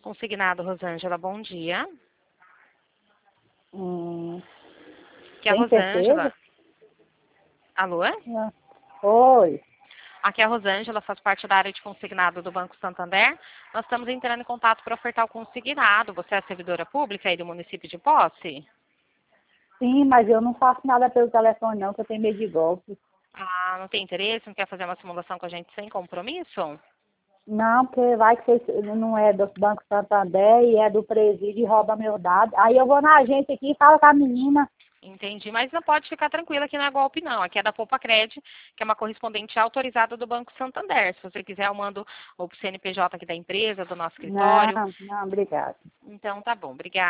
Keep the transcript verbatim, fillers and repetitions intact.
Consignado, Rosângela, bom dia. Hum, Aqui é a tem Rosângela. certeza? Alô? Ah, Oi. Aqui é a Rosângela, faz parte da área de consignado do Banco Santander. Nós estamos entrando em contato para ofertar o consignado. Você é servidora pública aí do município de Posse? Sim, mas eu não faço nada pelo telefone não, que eu tenho medo de golpe. Ah, não tem interesse? Não quer fazer uma simulação com a gente sem compromisso? Não, porque vai que vocês não é do Banco Santander e é do presídio e rouba meu dado. Aí eu vou na agência aqui e falo com a menina. Entendi, mas não pode ficar tranquila que não é golpe não. Aqui é da Poupa Cred, que é uma correspondente autorizada do Banco Santander. Se você quiser, eu mando o C N P J aqui da empresa, do nosso escritório. Não, não, obrigada. Então tá bom, obrigada.